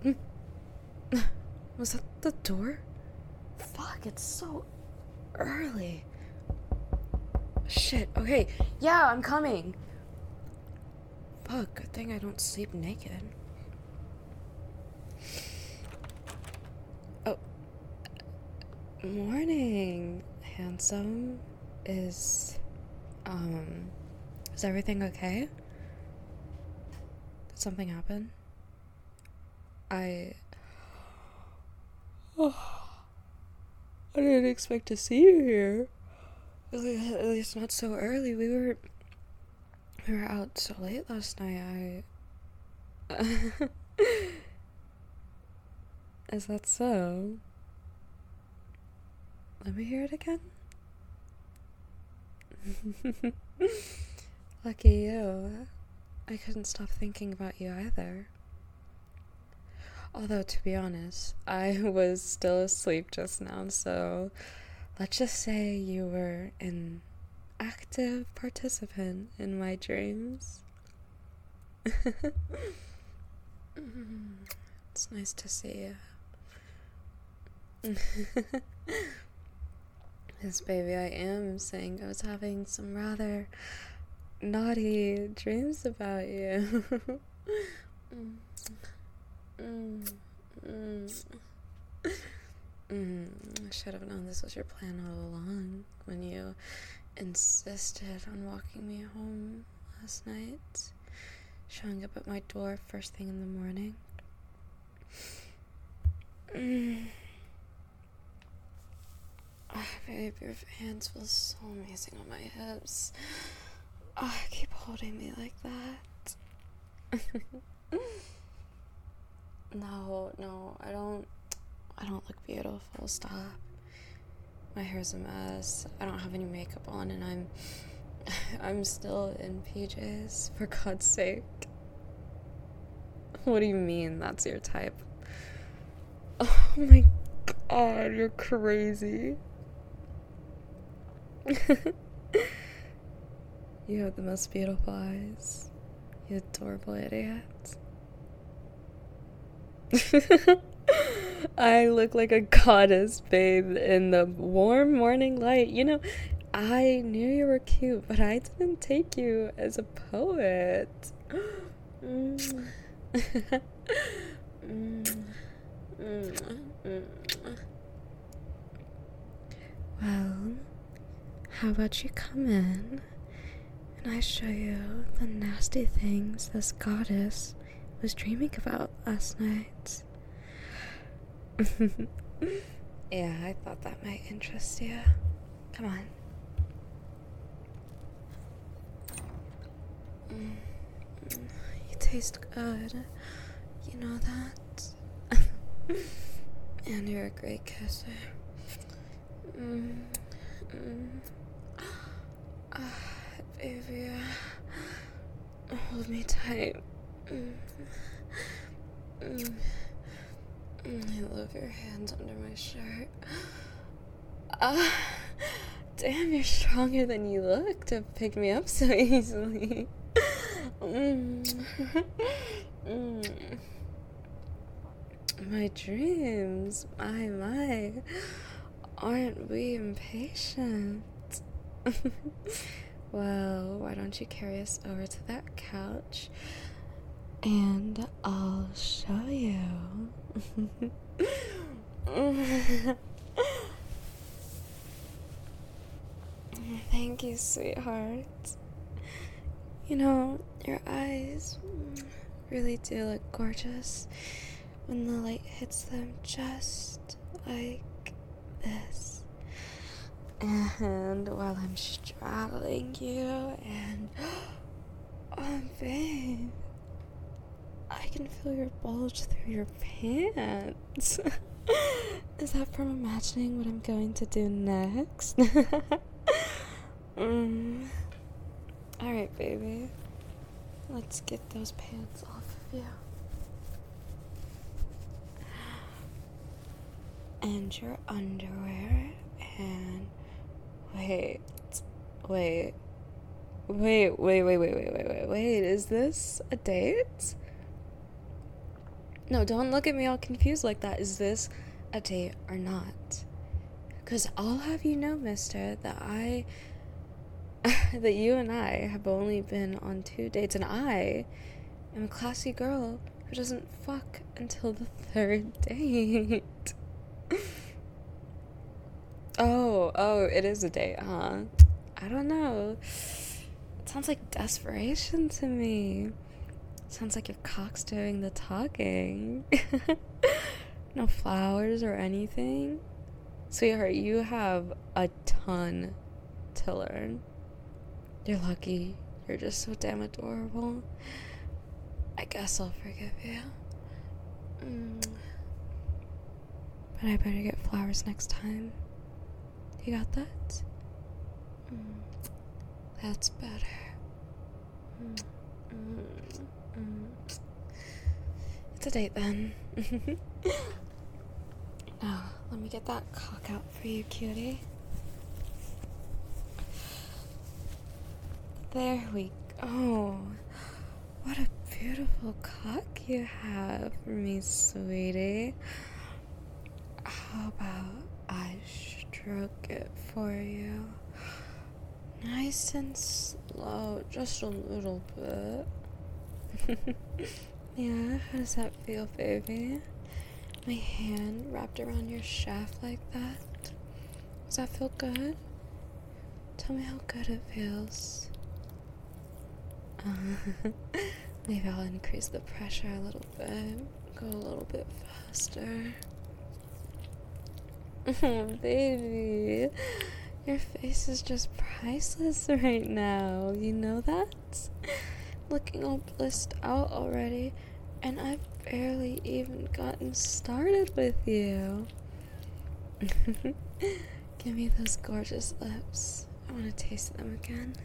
Was that the door? Fuck, it's so early. Shit, okay. Yeah, I'm coming. Fuck, good thing I don't sleep naked. Oh. Morning, handsome. Is everything okay? Did something happen? I didn't expect to see you here. At least not so early. We were out so late last night. Is that so? Let me hear it again. Lucky you. I couldn't stop thinking about you either. Although, to be honest, I was still asleep just now, so let's just say you were an active participant in my dreams. It's nice to see you. Yes, baby, I am saying I was having some rather naughty dreams about you. I should have known this was your plan all along when you insisted on walking me home last night, showing up at my door first thing in the morning. Babe, your hands feel so amazing on my hips. Keep holding me like that. No, I don't look beautiful. Stop. My hair's a mess. I don't have any makeup on, and I'm still in PJs, for God's sake. What do you mean that's your type? Oh my God, you're crazy. You have the most beautiful eyes. You adorable idiot. I look like a goddess, babe, in the warm morning light. You know, I knew you were cute, but I didn't take you as a poet. Well, how about you come in and I show you the nasty things this goddess was dreaming about last night? Yeah, I thought that might interest you. Come on. You taste good. You know that? And you're a great kisser. Baby, hold me tight. I love your hands under my shirt. Damn, you're stronger than you look to pick me up so easily. My dreams, my, aren't we impatient? Well, why don't you carry us over to that couch and I'll show you. Thank you, sweetheart. You know, your eyes really do look gorgeous when the light hits them just like this. And while I'm straddling you and oh, babe, I can feel your bulge through your pants. Is that from imagining what I'm going to do next? Alright, baby. Let's get those pants off of you. And your underwear. And wait. Is this a date? No, don't look at me all confused like that. Is this a date or not? Because I'll have you know, mister, that that you and I have only been on 2 dates, and I am a classy girl who doesn't fuck until the 3rd date. Oh, it is a date, huh? I don't know. It sounds like desperation to me. Sounds like your cock's doing the talking. No flowers or anything. Sweetheart, you have a ton to learn. You're lucky. You're just so damn adorable. I guess I'll forgive you. But I better get flowers next time. You got that? That's better. It's a date then. Now, let me get that cock out for you, cutie. There we go. What a beautiful cock you have for me, sweetie. How about I stroke it for you? Nice and slow, just a little bit. Yeah, how does that feel, baby? My hand wrapped around your shaft like that? Does that feel good? Tell me how good it feels. Maybe I'll increase the pressure a little bit. Go a little bit faster. Oh, baby. Your face is just priceless right now. You know that? Looking all blissed out already, and I've barely even gotten started with you. Give me those gorgeous lips. I want to taste them again.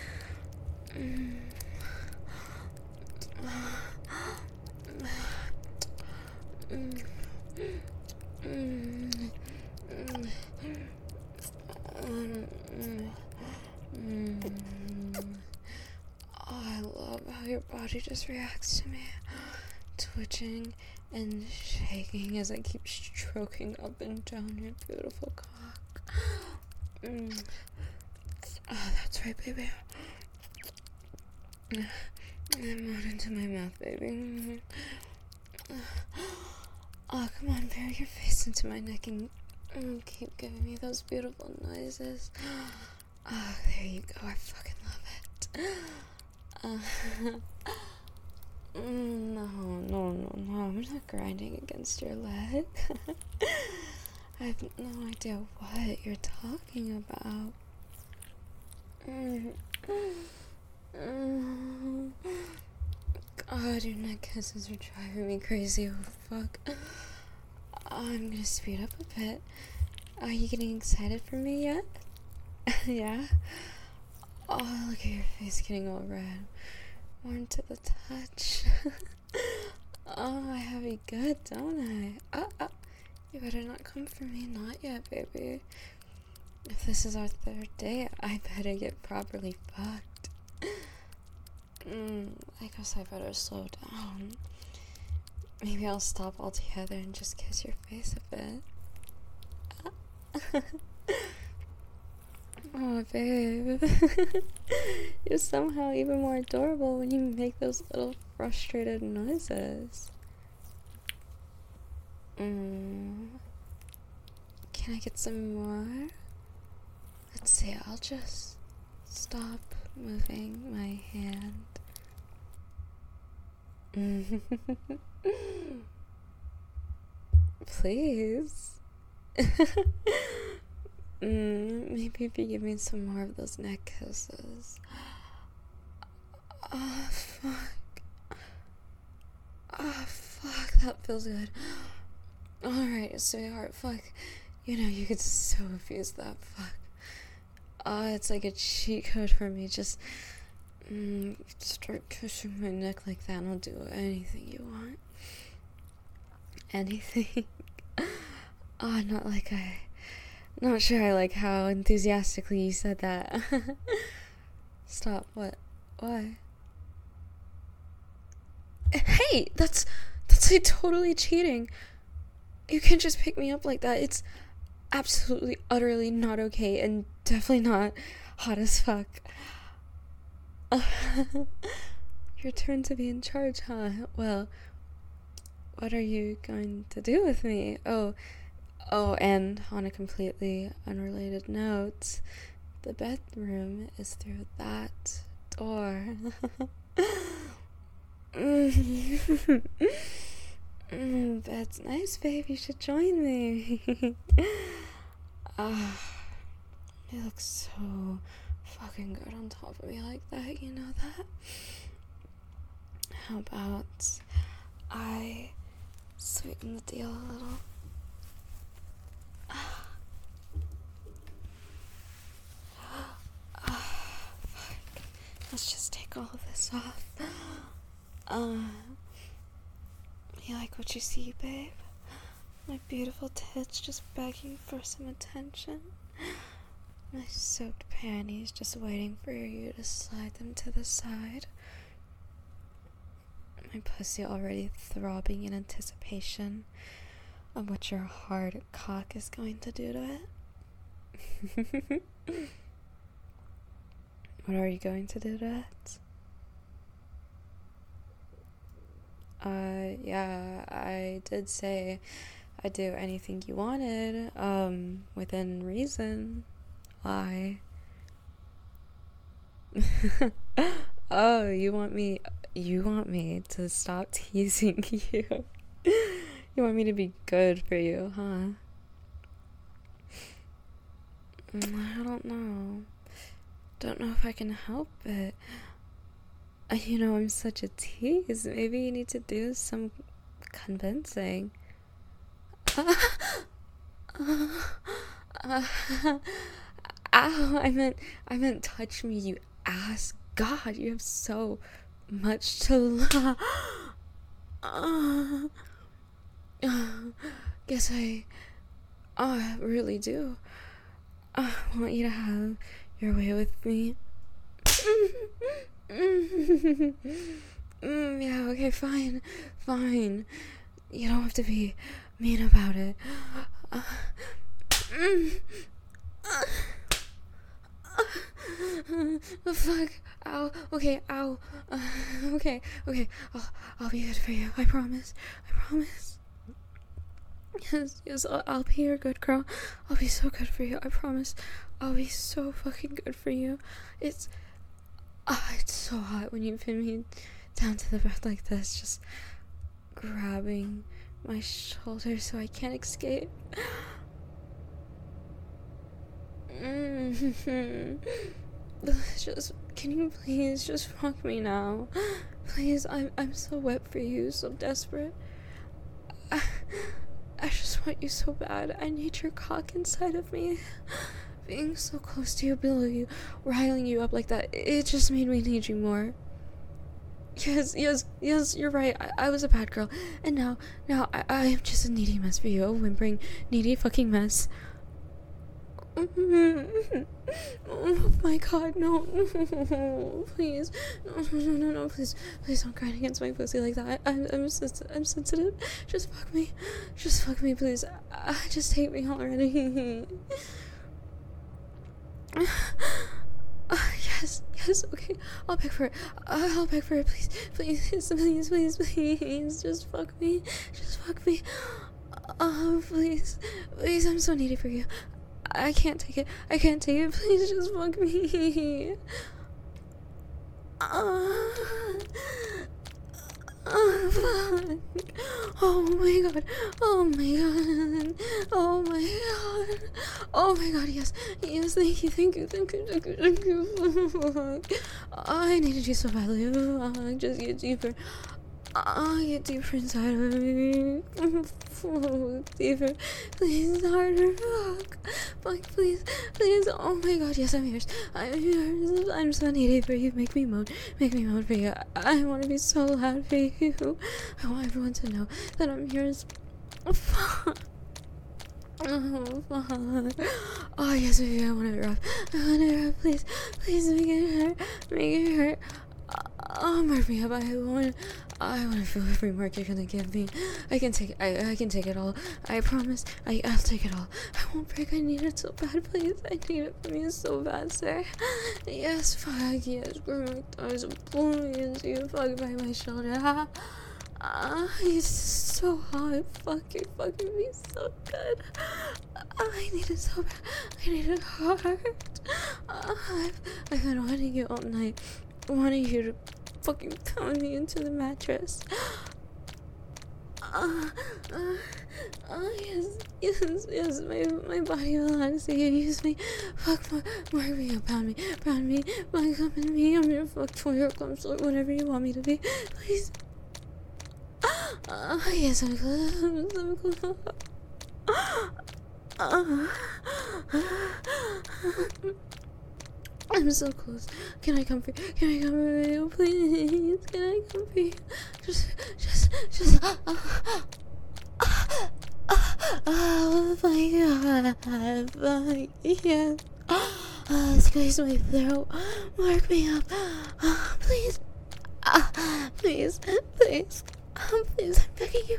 Oh, I love how your body just reacts to me, twitching and shaking as I keep stroking up and down your beautiful cock. Oh, that's right, baby. I'm on into my mouth, baby. Oh, come on, bury your face into my neck and keep giving me those beautiful noises. Oh, there you go. I fucking love it. No. I'm not grinding against your leg. I have no idea what you're talking about. God, your neck kisses are driving me crazy. Oh, fuck. I'm gonna speed up a bit. Are you getting excited for me yet? Yeah? Oh, look at your face getting all red. Warm to the touch. Oh, I have you good, don't I? You better not come for me. Not yet, baby. If this is our 3rd date, I better get properly fucked. I guess I better slow down. Maybe I'll stop altogether and just kiss your face a bit. Oh, babe. You're somehow even more adorable when you make those little frustrated noises. Can I get some more? Let's see, I'll just stop moving my hand. Please. Maybe if you give me some more of those neck kisses. Oh, fuck, that feels good. Alright, sweetheart, fuck. You know, you could so abuse that, fuck. It's like a cheat code for me. Just start kissing my neck like that and I'll do anything you want. Anything. Not sure I like how enthusiastically you said that. Stop, what? Why? Hey, that's That's like totally cheating. You can't just pick me up like that. It's absolutely, utterly not okay, and definitely not hot as fuck. Your turn to be in charge, huh? Well, what are you going to do with me? Oh, and on a completely unrelated note, the bedroom is through that door. That's nice, babe. You should join me. You look so fucking good on top of me like that. You know that? How about I sweeten the deal a little? Fuck. Let's just take all of this off. You like what you see, babe? My beautiful tits just begging for some attention. My soaked panties just waiting for you to slide them to the side. My pussy already throbbing in anticipation of what your hard cock is going to do to it. What are you going to do to it? Yeah, I did say I'd do anything you wanted, within reason. Why? Oh, you want me to stop teasing you? You want me to be good for you, huh? I don't know. Don't know if I can help it. You know, I'm such a tease. Maybe you need to do some convincing. Ow, I meant touch me, you ass. God, you have so much to love. Guess I really do. I want you to have your way with me. Yeah, okay, fine. You don't have to be mean about it. Fuck. Ow. Okay, ow. Okay. I'll be good for you. I promise. Yes, I'll be your good girl. I'll be so good for you. I promise. I'll be so fucking good for you. It's so hot when you pin me down to the bed like this, just grabbing my shoulder so I can't escape. Can you please just fuck me now? Please, I'm so wet for you, so desperate. I just want you so bad. I need your cock inside of me. Being so close to you, below you, riling you up like that, it just made me need you more. Yes, you're right. I was a bad girl. And now I am just a needy mess for you. A whimpering, needy fucking mess. Oh my god, no. Please. No, please don't grind against my pussy like that. I'm sensitive. Just fuck me, please. Just take me already. Yes, okay. I'll beg for it. Please. Just fuck me. Oh, please. I'm so needy for you. I can't take it. Please just fuck me. Fuck. Oh my god, yes, thank you. I needed you so badly. Just get deeper. Get deeper inside of me. Deeper. Please, harder. Fuck, please. Oh my god, yes, I'm yours. I'm so needy for you. Make me moan for you. I want to be so loud for you. I want everyone to know that I'm yours. Fuck. Oh, fuck. Oh, yes, baby, I want it rough. Please, make it hurt. Mark me up. I want to feel every mark you're gonna give me. I can take it all. I promise. I'll take it all. I won't break. I need it so bad, please. I need it from you so bad, sir. Yes, fuck, yes. Grab my thighs and pull me into you. Fuck by my shoulder. It's so hot. Fuck, you're fucking me so good. I need it so bad. I need it hard. I've been wanting you all night. Wanting you to fucking pound me into the mattress. Yes, my body will honestly use me. Fuck, mark me up, pound me, fuck up in me. I'm your fuck toy or consort, whatever you want me to be. Please. Yes, I'm close. I'm so close. Can I come for you? Can I come for you, please? Can I come for you? Just. Oh my god. Fuck, yes. Squeeze my throat. Mark me up. Please. Please. Please, I'm begging you.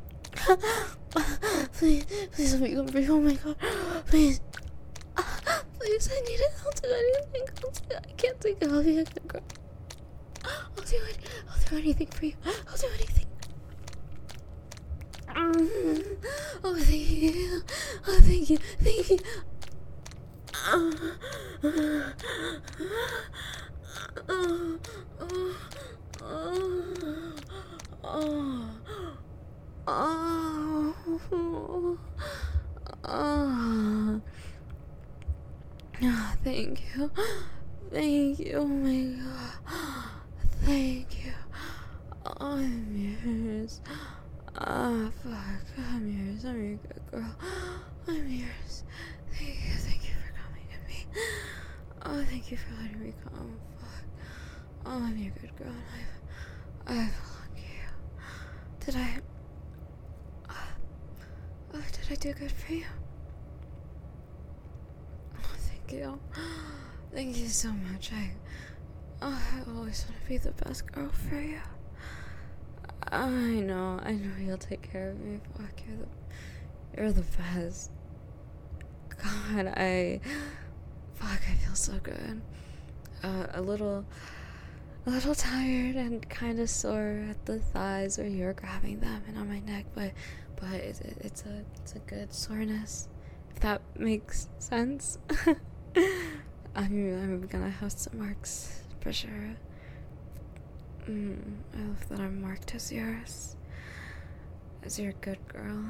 Please let me come for you. Oh my god. Please. Please, I need it. I'll do anything. I can't take it. I'll be a good girl. I'll do anything for you. I'll do anything. Oh, thank you. Oh, thank you. Thank you. Thank you. Thank you. Oh my god. Thank you. Oh, I'm yours. Fuck. I'm yours. I'm your good girl. I'm yours. Thank you for coming to me. Oh, thank you for letting me come. Fuck. Oh, I'm your good girl. I belong to you. Did I do good for you? Oh, thank you. Thank you so much. I always want to be the best girl for you. I know you'll take care of me. Fuck, you're the best. God, I feel so good. A little tired and kind of sore at the thighs where you're grabbing them and on my neck, but it's a good soreness, if that makes sense. I'm gonna have some marks for sure. I love that I'm marked as yours. As your good girl.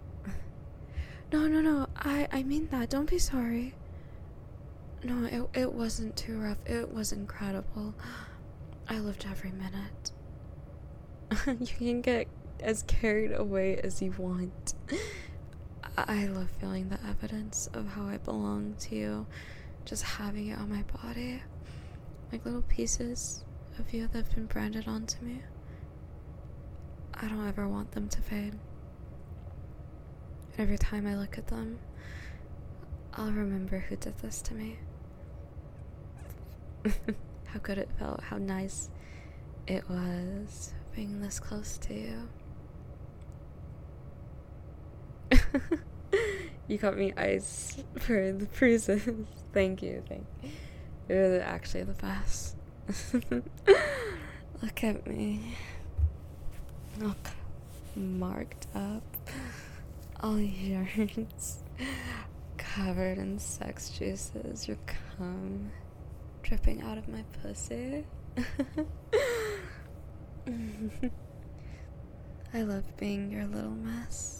No, I mean that. Don't be sorry. No, it wasn't too rough. It was incredible. I loved every minute. You can get as carried away as you want. I love feeling the evidence of how I belong to you. Just having it on my body. Like little pieces of you that have been branded onto me. I don't ever want them to fade. Every time I look at them, I'll remember who did this to me. How good it felt, how nice it was being this close to you. You got me ice for the bruises. Thank you. You're actually the best. Look at me. Look, marked up. All yours. Covered in sex juices. Your cum dripping out of my pussy. I love being your little mess.